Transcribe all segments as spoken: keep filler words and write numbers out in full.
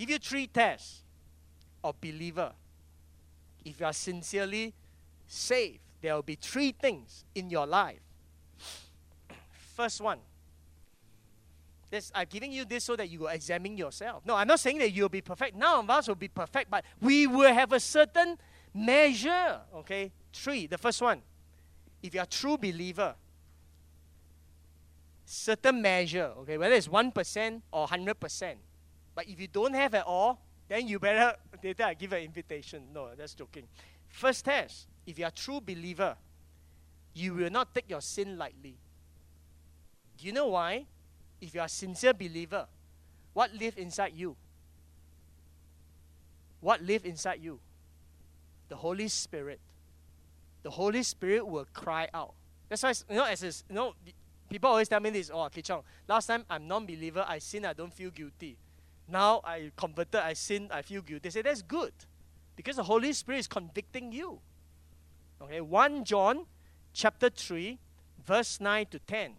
give you three tests of believer. If you are sincerely saved, there will be three things in your life. First one. This, I'm giving you this so that you will examine yourself. No, I'm not saying that you'll be perfect. None of us will be perfect, but we will have a certain measure. Okay? Three. The first one. If you're a true believer, certain measure, okay, whether it's one percent or one hundred percent. But if you don't have it all, then you better, later I give an invitation. No, that's joking. First test, if you're a true believer, you will not take your sin lightly. Do you know why? If you're a sincere believer, what lives inside you? What lives inside you? The Holy Spirit. The Holy Spirit will cry out. That's why, you know, as is, you know, people always tell me this, oh, Kichong, last time I'm non-believer, I sin, I don't feel guilty. Now I converted, I sin, I feel guilty. They say that's good because the Holy Spirit is convicting you. Okay, First John chapter three, verse nine to ten.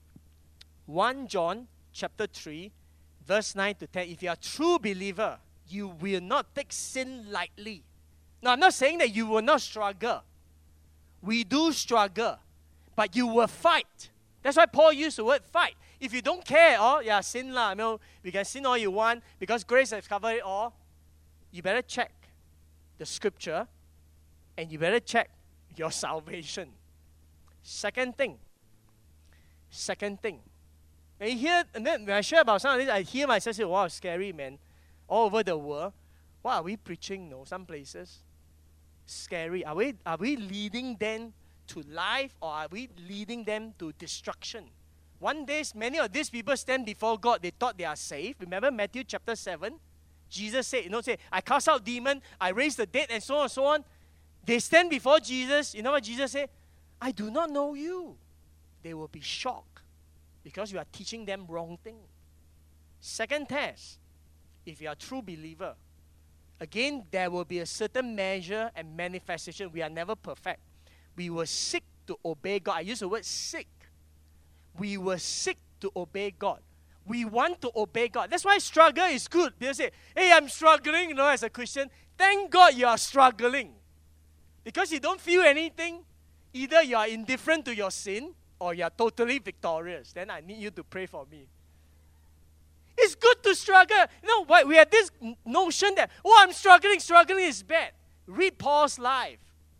First John chapter three, verse nine to ten. If you are a true believer, you will not take sin lightly. Now, I'm not saying that you will not struggle. We do struggle, but you will fight. That's why Paul used the word fight. If you don't care, oh, yeah, sin lah. I mean, we can sin all you want because grace has covered it all. You better check the scripture and you better check your salvation. Second thing. Second thing. And you hear, and then when I share about some of this, I hear myself say, wow, scary, man. All over the world. What are we preaching, no? Some places. Scary. Are we, are we leading them to life or are we leading them to destruction? One day, many of these people stand before God. They thought they are saved. Remember Matthew chapter seven? Jesus said, you know, say, I cast out demons, I raised the dead, and so on and so on. They stand before Jesus. You know what Jesus said? I do not know you. They will be shocked because you are teaching them wrong thing. Second test, if you are a true believer, again, there will be a certain measure and manifestation. We are never perfect. We will seek to obey God. I use the word seek. We will seek to obey God. We want to obey God. That's why struggle is good. People say, hey, I'm struggling, you know, as a Christian. Thank God you are struggling. Because you don't feel anything. Either you are indifferent to your sin or you are totally victorious. Then I need you to pray for me. It's good to struggle. You know what? We have this notion that, oh, I'm struggling. Struggling is bad. Read Paul's life.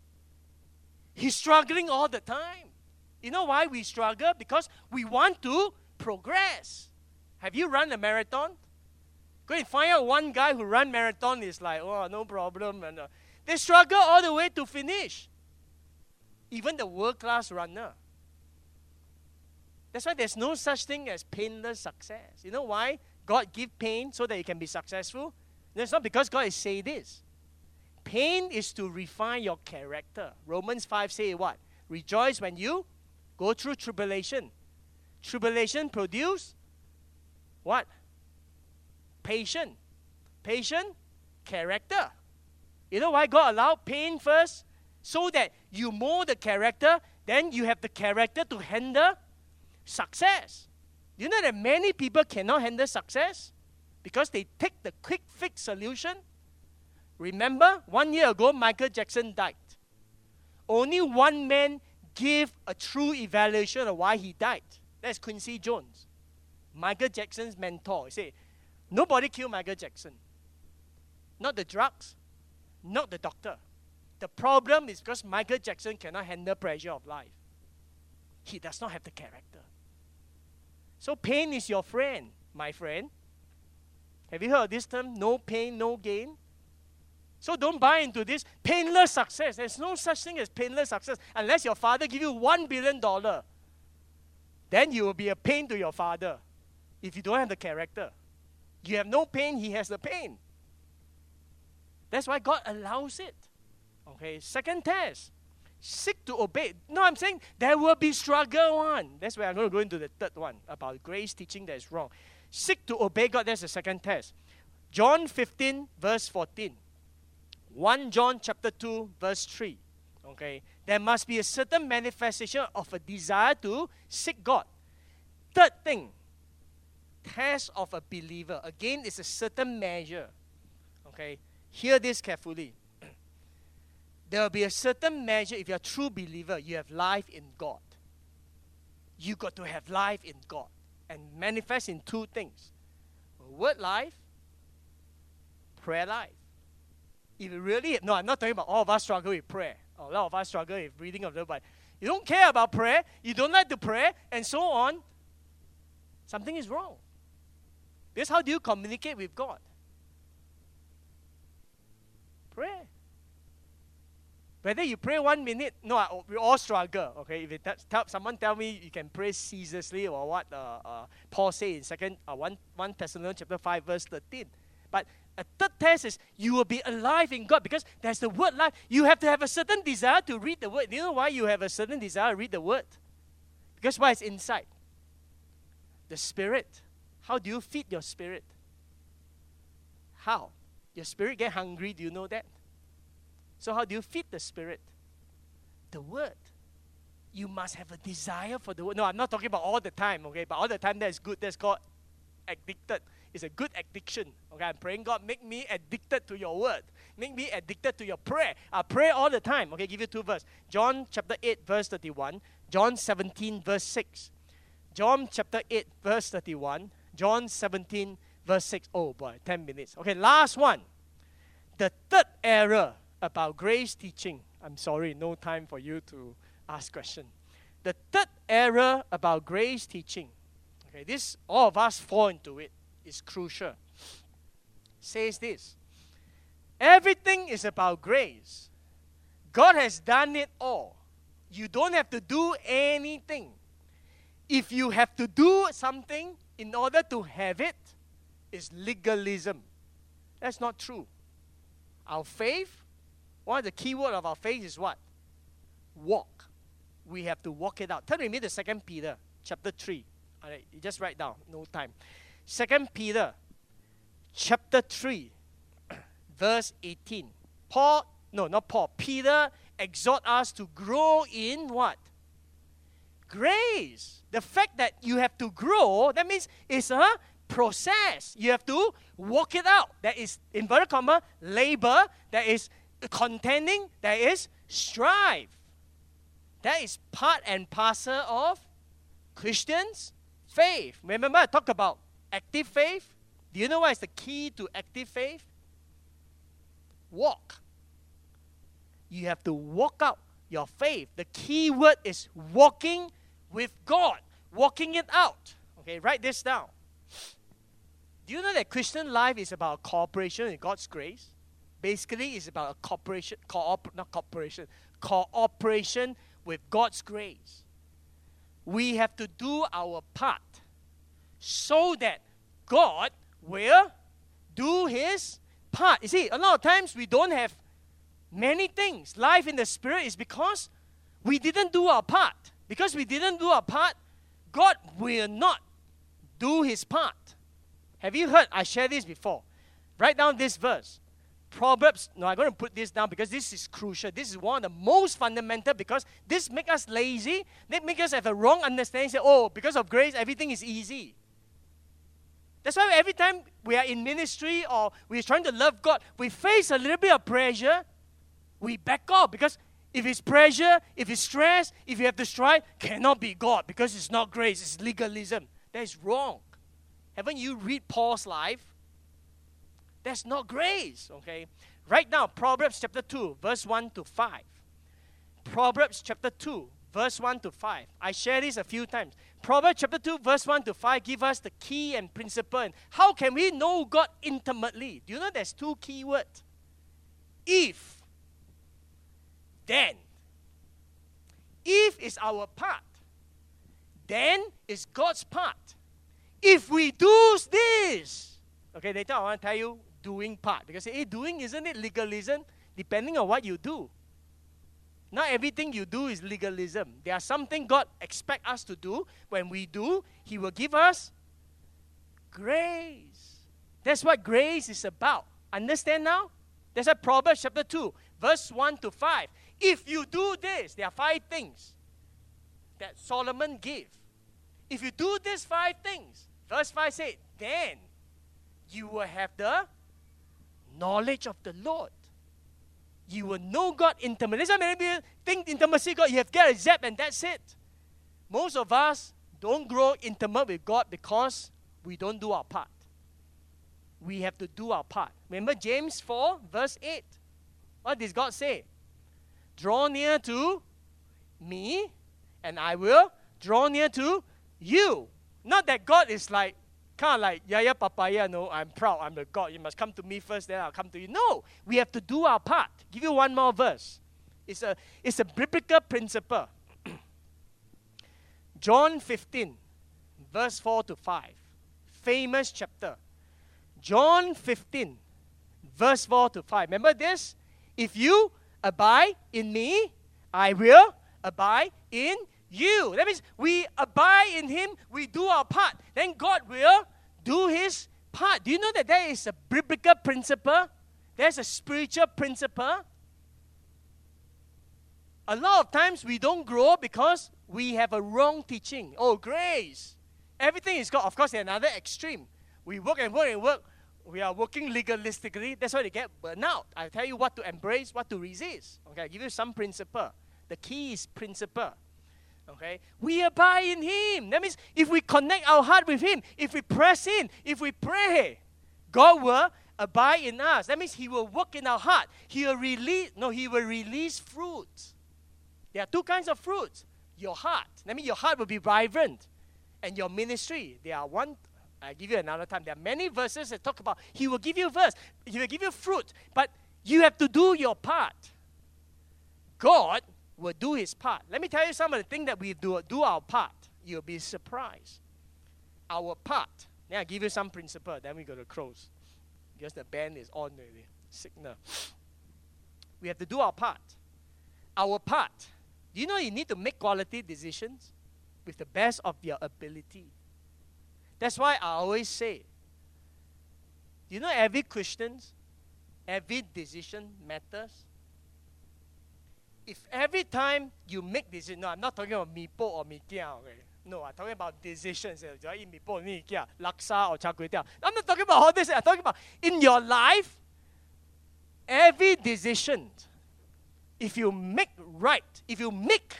He's struggling all the time. You know why we struggle? Because we want to progress. Have you run a marathon? Go and find out one guy who run marathon is like, oh, no problem. And uh, they struggle all the way to finish. Even the world-class runner. That's why there's no such thing as painless success. You know why God give pain so that you can be successful? No, it's not because God is saying this. Pain is to refine your character. Romans five say what? Rejoice when you go through tribulation. Tribulation produce what? Patience. Patience, character. You know why God allowed pain first? So that you mold the character, then you have the character to handle success. You know that many people cannot handle success because they take the quick fix solution. Remember, one year ago, Michael Jackson died. Only one man gave a true evaluation of why he died. That's Quincy Jones, Michael Jackson's mentor. He said, nobody killed Michael Jackson. Not the drugs, not the doctor. The problem is because Michael Jackson cannot handle pressure of life. He does not have the character. So pain is your friend, my friend. Have you heard of this term? No pain, no gain. So don't buy into this painless success. There's no such thing as painless success unless your father give you one billion dollars. Then you will be a pain to your father if you don't have the character. You have no pain, he has the pain. That's why God allows it. Okay, second test. Seek to obey. No, I'm saying there will be struggle one. That's where I'm going to go into the third one about grace teaching that is wrong. Seek to obey God. That's the second test. John fifteen, verse fourteen. First John chapter two, verse three. Okay, there must be a certain manifestation of a desire to seek God. Third thing. test of a believer. Again, it's a certain measure. Okay? Hear this carefully. There will be a certain measure. If you're a true believer, you have life in God. You got to have life in God and manifest in two things. Word life, prayer life. If you really, no, I'm not talking about all of us struggle with prayer. A lot of us struggle with reading of the Bible. You don't care about prayer, you don't like to pray, and so on. Something is wrong. Because how do you communicate with God? Prayer. Whether you pray one minute, no, I, we all struggle. Okay, if it t- someone tell me you can pray ceaselessly, or what uh, uh, Paul said in second uh, one one Thessalonians chapter five verse thirteen. But a third test is you will be alive in God, because there's the word life. You have to have a certain desire to read the word. Do you know why you have a certain desire to read the word? Because why it's inside. The Spirit. How do you feed your spirit? How? Your spirit get hungry, do you know that? So how do you feed the Spirit? The Word. You must have a desire for the Word. No, I'm not talking about all the time, okay? But all the time, that's good. That's called addicted. It's a good addiction. Okay, I'm praying, God, make me addicted to your Word. Make me addicted to your prayer. I pray all the time. Okay, give you two verses. John chapter eight, verse thirty-one. John seventeen, verse six. John chapter eight, verse thirty-one. John seventeen, verse six. Oh boy, ten minutes. Okay, last one. The third error about grace teaching. I'm sorry, no time for you to ask questions. The third error about grace teaching. Okay, this, all of us fall into it. It's crucial. Says this. Everything is about grace. God has done it all. You don't have to do anything. If you have to do something in order to have it, it's legalism. That's not true. Our faith, one of the key words of our faith is what? Walk. We have to walk it out. Turn with me to Second Peter chapter three. All right, you just write down, no time. Second Peter chapter three, verse eighteen. Paul, no, not Paul, Peter exhort us to grow in what? Grace. The fact that you have to grow, that means it's a process. You have to walk it out. That is, inverted comma, labor. That is contending. That is strive. That is part and parcel of Christians' faith. Remember, I talked about active faith. Do you know what is the key to active faith? Walk. You have to walk out your faith. The key word is walking with God. Walking it out. Okay, write this down. Do you know that Christian life is about cooperation with God's grace? Basically, it's about a cooperation, coop, not cooperation, cooperation with God's grace. We have to do our part so that God will do His part. You see, a lot of times we don't have many things. Life in the Spirit is because we didn't do our part. Because we didn't do our part, God will not do His part. Have you heard? I shared this before. Write down this verse. Proverbs, no, I'm going to put this down because this is crucial. This is one of the most fundamental, because this makes us lazy. They make us have a wrong understanding. Say, oh, because of grace, everything is easy. That's why every time we are in ministry or we're trying to love God, we face a little bit of pressure, we back off. Because if it's pressure, if it's stress, if you have to strive, cannot be God, because it's not grace, it's legalism. That is wrong. Haven't you read Paul's life? That's not grace, okay? Right now, Proverbs chapter two, verse one to five. Proverbs chapter two, verse one to five. I shared this a few times. Proverbs chapter two, verse one to five give us the key and principle. And how can we know God intimately? Do you know there's two key words? If, then. If is our part. Then is God's part. If we do this. Okay, later I want to tell you doing part. Because, hey, doing, isn't it legalism? Depending on what you do. Not everything you do is legalism. There are something God expects us to do. When we do, He will give us grace. That's what grace is about. Understand now? That's why Proverbs chapter two, verse one to five. If you do this, there are five things that Solomon gave. If you do these five things, Verse five says, then you will have the knowledge of the Lord. You will know God intimately. That's why many people think intimacy with God, you have to get a zap and that's it. Most of us don't grow intimate with God because we don't do our part. We have to do our part. Remember James four, verse eight. What does God say? Draw near to me, and I will draw near to you. Not that God is like, kind of like, yeah, yeah, papaya, no, I'm proud, I'm the God. You must come to me first, then I'll come to you. No, we have to do our part. Give you one more verse. It's a, it's a biblical principle. John fifteen, verse four to five. Famous chapter. John fifteen, verse four to five. Remember this? If you abide in me, I will abide in you. That means we abide in Him, we do our part. Then God will do His part. Do you know that there is a biblical principle? There's a spiritual principle. A lot of times we don't grow because we have a wrong teaching. Oh, grace. Everything is God. Of course, there's another extreme. We work and work and work. We are working legalistically. That's why they get burned out. I'll tell you what to embrace, what to resist. Okay, I'll give you some principle. The key is principle. Okay, we abide in Him. That means if we connect our heart with Him, if we press in, if we pray, God will abide in us. That means He will work in our heart. He will release, no, He will release fruits. There are two kinds of fruits. Your heart. That means your heart will be vibrant. And your ministry. There are one, I'll give you another time. There are many verses that talk about He will give you verse. He will give you fruit. But you have to do your part. God will do His part. Let me tell you some of the things that we do, do our part. You'll be surprised. Our part. Then I'll give you some principle. Then we go to close. Because the band is on already. Signal. We have to do our part. Our part. Do you know you need to make quality decisions with the best of your ability? That's why I always say, do you know every Christian, every decision matters? If every time you make decisions, no, I'm not talking about mee po or mee kia, okay? No, I'm talking about decisions. Do I eat mee po or mee kia, laksa or char kway teow? I'm not talking about all this. I'm talking about in your life, every decision, if you make right, if you make,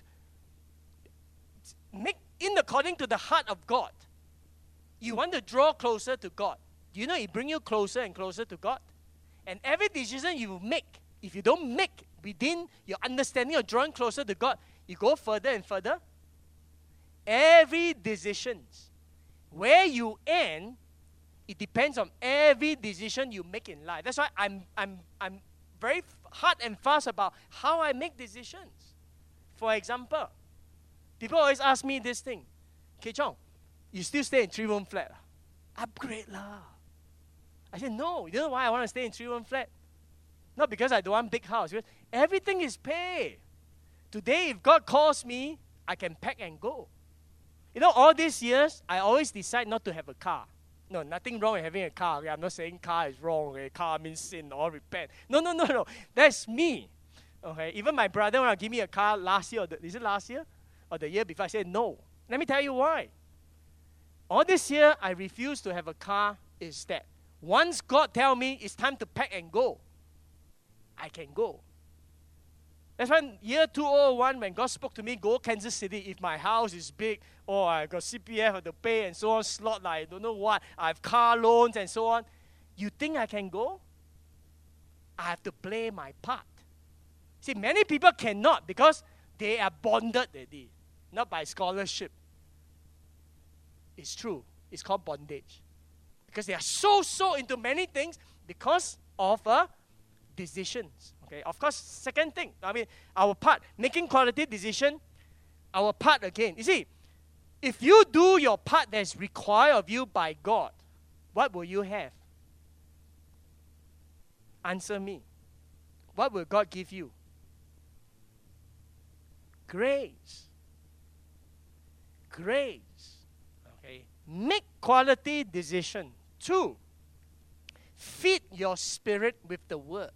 make in according to the heart of God, you want to draw closer to God. Do you know it brings you closer and closer to God? And every decision you make, if you don't make within your understanding of drawing closer to God, you go further and further. Every decision, where you end, it depends on every decision you make in life. That's why I'm, I'm, I'm very hard and fast about how I make decisions. For example, people always ask me this thing, Kay Chong, you still stay in three-room flat? Upgrade lah. I said, no. You know why I want to stay in three-room flat? Not because I don't want big house. Because everything is paid. Today, if God calls me, I can pack and go. You know, all these years, I always decide not to have a car. No, nothing wrong with having a car. Okay? I'm not saying car is wrong. Okay? Car means sin or repent. No, no, no, no. That's me. Okay? Even my brother, when he gave me a car last year, or the, is it last year? Or the year before, I said no. Let me tell you why. All this year, I refuse to have a car is that once God tell me it's time to pack and go, I can go. That's when year two thousand one, when God spoke to me, go Kansas City. If my house is big, or I got C P F to pay and so on, slot like I don't know what, I have car loans and so on. You think I can go? I have to play my part. See, many people cannot because they are bonded already, not by scholarship. It's true. It's called bondage. Because they are so, so into many things because of uh, decisions. Okay. Of course, second thing, I mean, our part, making quality decision, our part again. You see, if you do your part that is required of you by God, what will you have? Answer me. What will God give you? Grace. Grace. Okay. Make quality decision. Two, feed your spirit with the word.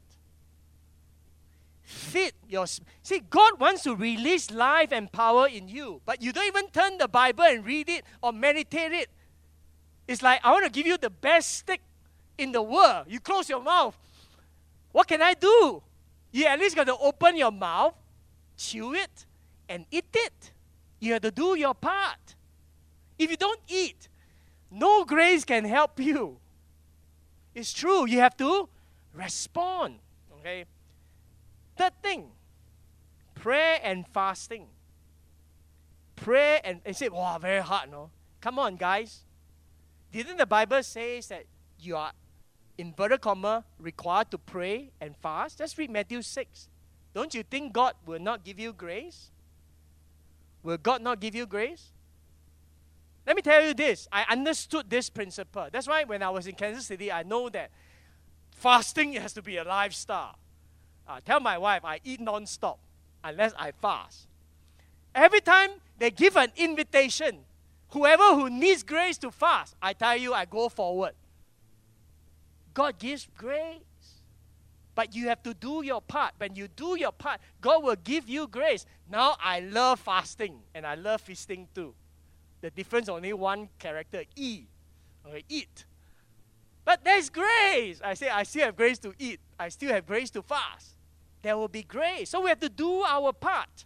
Feed your spirit. See, God wants to release life and power in you, but you don't even turn the Bible and read it or meditate it. It's like, I want to give you the best steak in the world. You close your mouth. What can I do? You at least got to open your mouth, chew it, and eat it. You have to do your part. If you don't eat, no grace can help you. It's true. You have to respond. Okay. Third thing, prayer and fasting. Prayer and, and say, wow, very hard, no? Come on, guys. Didn't the Bible say that you are, inverted comma, required to pray and fast? Just read Matthew six. Don't you think God will not give you grace? Will God not give you grace? Let me tell you this. I understood this principle. That's why when I was in Kansas City, I know that fasting has to be a lifestyle. I tell my wife I eat non-stop unless I fast. Every time they give an invitation, whoever who needs grace to fast, I tell you, I go forward. God gives grace. But you have to do your part. When you do your part, God will give you grace. Now I love fasting and I love feasting too. The difference only one character, E. Okay, eat. But there's grace. I say I still have grace to eat. I still have grace to fast. There will be grace. So we have to do our part.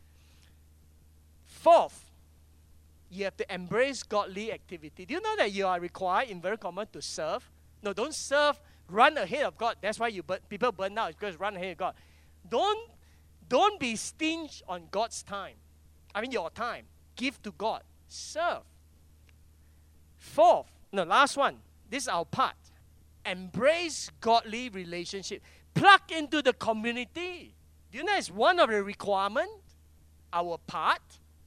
Fourth, you have to embrace godly activity. Do you know that you are required, in very common, to serve? No, don't serve, run ahead of God. That's why you burn, people burn out, because run ahead of God. Don't, don't be stingy on God's time. I mean your time. Give to God. Serve. Fourth, no, last one. This is our part. Embrace godly relationship. Plug into the community. Do you know it's one of the requirements? Our part.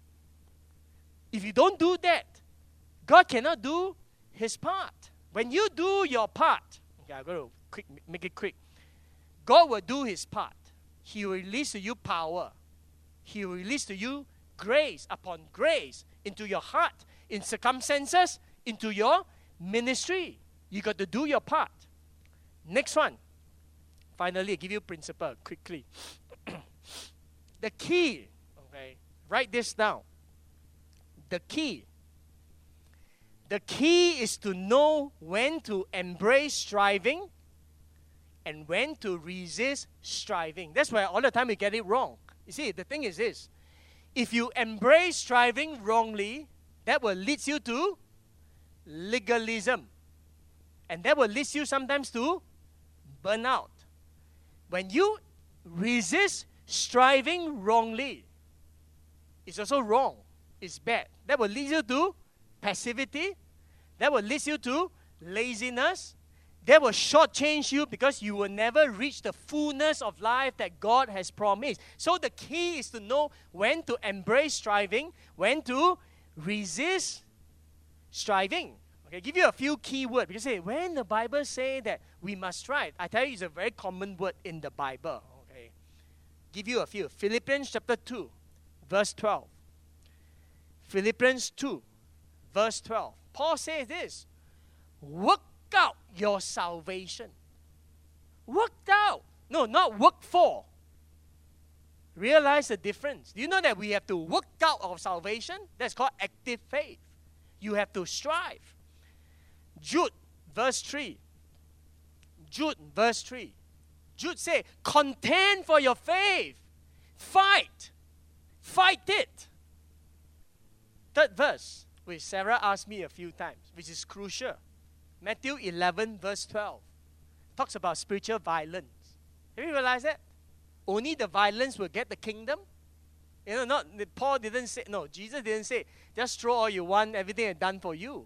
If you don't do that, God cannot do His part. When you do your part, okay, I'm going to quick, make it quick. God will do His part. He will release to you power. He will release to you grace upon grace into your heart, in circumstances, into your ministry. You got to do your part. Next one. Finally, I give you a principle quickly. The key, okay, write this down. The key. The key is to know when to embrace striving and when to resist striving. That's why all the time we get it wrong. You see, the thing is this. If you embrace striving wrongly, that will lead you to legalism. And that will lead you sometimes to burnout. When you resist striving wrongly, it's also wrong. It's bad. That will lead you to passivity. That will lead you to laziness. That will shortchange you because you will never reach the fullness of life that God has promised. So the key is to know when to embrace striving, when to resist striving. Okay, give you a few key words. Because say, when the Bible say that we must strive, I tell you it's a very common word in the Bible. Okay, give you a few. Philippians chapter two, verse twelve. Philippians two, verse twelve. Paul says this, work out your salvation. Worked out. No, not work for. Realize the difference. Do you know that we have to work out our salvation? That's called active faith. You have to strive. Jude, verse three. Jude, verse three. Jude say, contend for your faith. Fight. Fight it. Third verse, which Sarah asked me a few times, which is crucial. Matthew eleven, verse twelve, talks about spiritual violence. Have you realized that? Only the violence will get the kingdom. You know, not Paul didn't say, no, Jesus didn't say, just throw all you want, everything is done for you.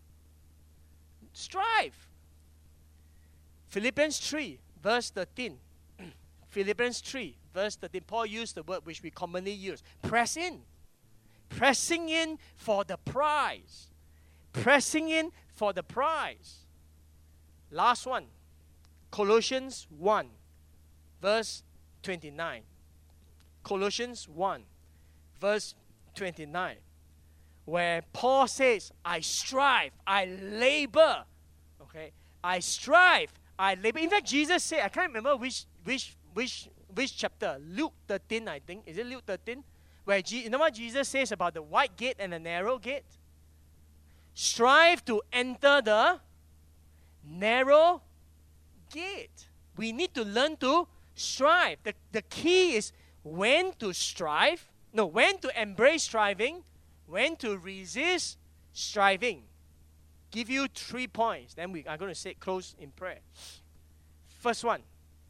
Strive. Philippians three, verse thirteen. Philippians three, verse thirteen. Paul used the word which we commonly use. Press in. Pressing in for the prize. Pressing in for the prize. Last one. Colossians one, verse twenty-nine. Colossians one, verse twenty-nine. Where Paul says, I strive, I labor. Okay? I strive, I labor. In fact, Jesus said, I can't remember which which which which chapter. Luke thirteen, I think. Is it Luke thirteen? Where Je- you know what Jesus says about the wide gate and the narrow gate? strive to enter the narrow gate. We need to learn to strive. The, the key is when to strive, no, when to embrace striving, when to resist striving. Give you three points. Then we are going to say close in prayer. First one,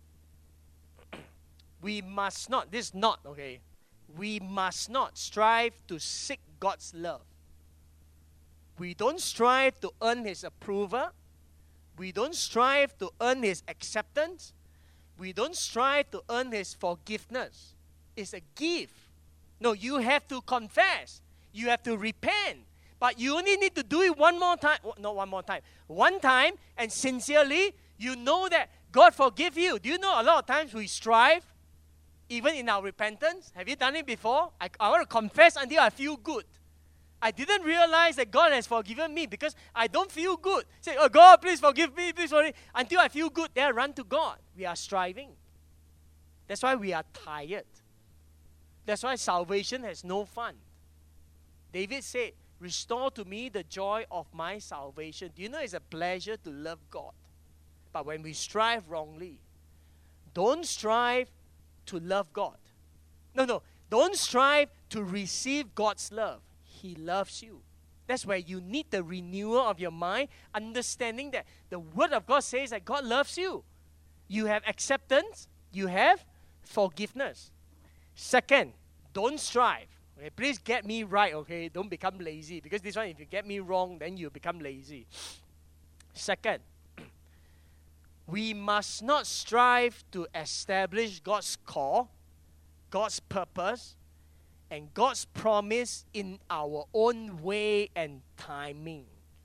we must not, this is not, okay, we must not strive to seek God's love. We don't strive to earn His approval. We don't strive to earn His acceptance. We don't strive to earn His forgiveness. It's a gift. No, you have to confess. You have to repent. But you only need to do it one more time. Not one more time. One time, and sincerely, you know that God forgive you. Do you know a lot of times we strive, even in our repentance? Have you done it before? I, I want to confess until I feel good. I didn't realize that God has forgiven me because I don't feel good. Say, oh God, please forgive me, please forgive me. Until I feel good, then I run to God. We are striving. That's why we are tired. That's why salvation has no fun. David said, restore to me the joy of my salvation. Do you know it's a pleasure to love God? But when we strive wrongly, don't strive to love God. No, no. Don't strive to receive God's love. He loves you. That's where you need the renewal of your mind, understanding that the Word of God says that God loves you. You have acceptance. You have forgiveness. Second, don't strive. Okay, please get me right, okay? Don't become lazy. Because this one, if you get me wrong, then you become lazy. Second, we must not strive to establish God's call, God's purpose, and God's promise in our own way and timing.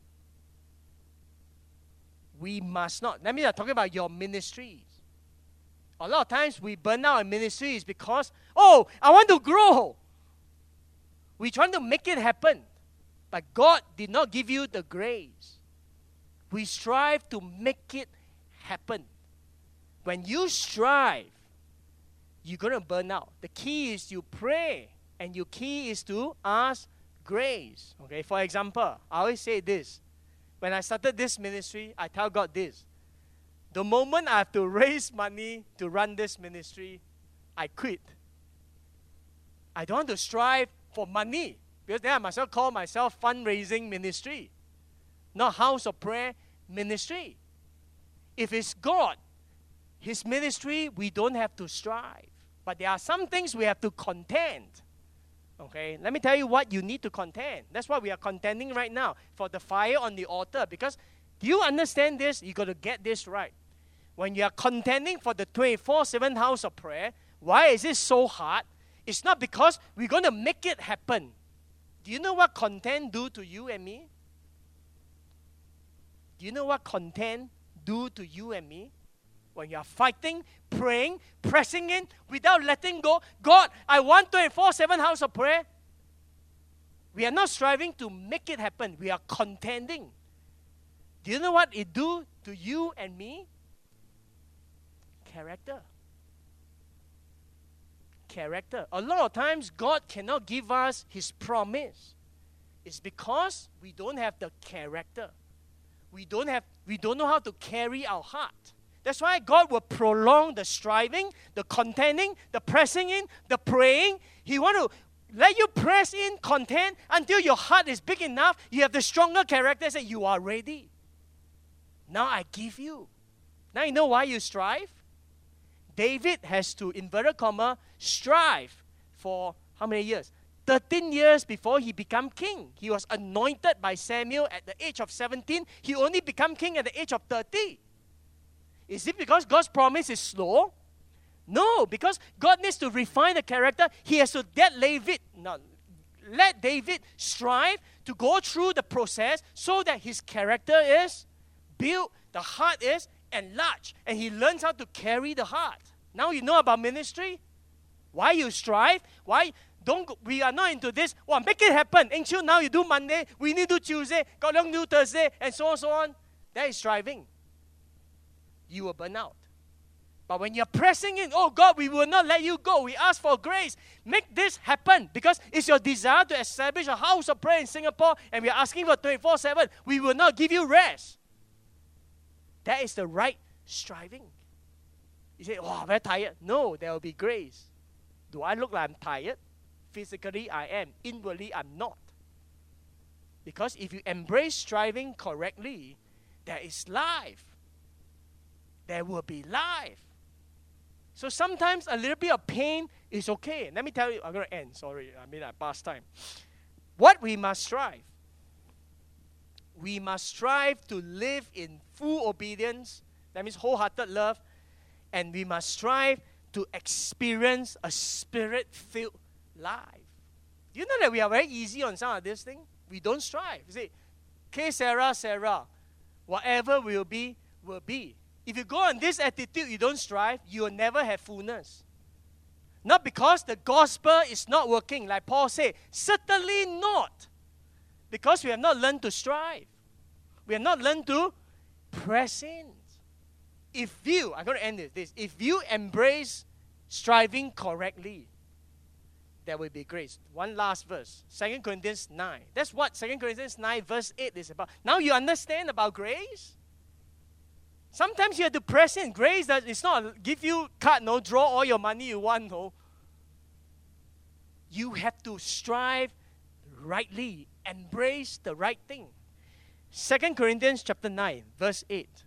We must not. That means I'm talking about your ministries. A lot of times we burn out in ministries because, oh, I want to grow. We're trying to make it happen. But God did not give you the grace. We strive to make it happen. When you strive, you're going to burn out. The key is you pray. And your key is to ask grace. Okay, for example, I always say this. When I started this ministry, I tell God this. The moment I have to raise money to run this ministry, I quit. I don't want to strive for money. Because then I must well call myself fundraising ministry. Not house of prayer ministry. If it's God, His ministry, we don't have to strive. But there are some things we have to contend. Okay, let me tell you what you need to contend. That's what we are contending right now for the fire on the altar. Because do you understand this? You got to get this right. When you are contending for the twenty-four seven house of prayer, why is it so hard? It's not because we're going to make it happen. Do you know what contend do to you and me? Do you know what contend do to you and me? When you are fighting, praying, pressing in, without letting go, God, I want twenty-four seven house of prayer. We are not striving to make it happen. We are contending. Do you know what it do to you and me? Character. Character. A lot of times, God cannot give us His promise. It's because we don't have the character. We don't have. We don't know how to carry our heart. That's why God will prolong the striving, the contending, the pressing in, the praying. He want to let you press in, contend, until your heart is big enough. You have the stronger character. Say, you are ready. Now I give you. Now you know why you strive? David has to, inverted comma, strive for how many years? thirteen years before he became king. He was anointed by Samuel at the age of seventeen. He only became king at the age of thirty. Is it because God's promise is slow? No, because God needs to refine the character. He has to let David, no, let David strive to go through the process so that his character is built, the heart is enlarged, and he learns how to carry the heart. Now you know about ministry. Why you strive? Why don't we are not into this? Well, make it happen. Ain't you now you do Monday, we need to do Tuesday, got long do Thursday, and so on, so on. That is striving. You will burn out. But when you're pressing in, oh God, we will not let you go. We ask for grace. Make this happen because it's your desire to establish a house of prayer in Singapore and we're asking for twenty-four seven. We will not give you rest. That is the right striving. You say, oh, I'm very tired. No, there will be grace. Do I look like I'm tired? Physically, I am. Inwardly, I'm not. Because if you embrace striving correctly, there is life. There will be life. So sometimes a little bit of pain is okay. Let me tell you, I'm going to end. Sorry, I mean, I passed time. What we must strive. We must strive to live in full obedience. That means wholehearted love. And we must strive to experience a spirit-filled life. Do you know that we are very easy on some of this thing? We don't strive. You say, okay, Sarah, Sarah, whatever will be, will be. If you go on this attitude, you don't strive, you will never have fullness. Not because the gospel is not working, like Paul said, certainly not. Because we have not learned to strive. We have not learned to press in. If you, I'm going to end with this, if you embrace striving correctly, there will be grace. One last verse, Second Corinthians nine. That's what Second Corinthians nine verse eight is about. Now you understand about grace? Sometimes you have to press in. Grace does it's not give you card, no, draw all your money you want, no. You have to strive rightly, embrace the right thing. Second Corinthians chapter nine, verse eight.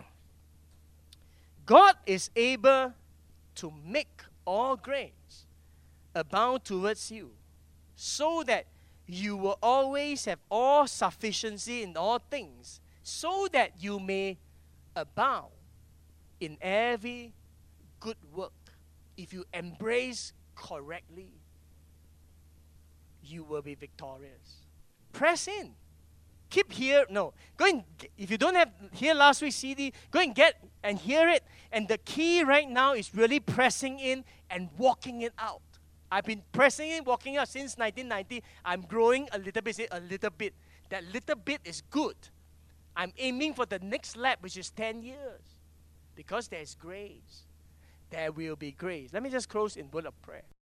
God is able to make all grace abound towards you, so that you will always have all sufficiency in all things, so that you may abound in every good work. If you embrace correctly, you will be victorious. Press in. Keep here. No. Go and, if you don't have hear last week's C D, go and get and hear it. And the key right now is really pressing in and walking it out. I've been pressing in, walking out since nineteen ninety. I'm growing a little bit, say a little bit. That little bit is good. I'm aiming for the next lap, which is ten years. Because there's grace. There will be grace. Let me just close in word of prayer.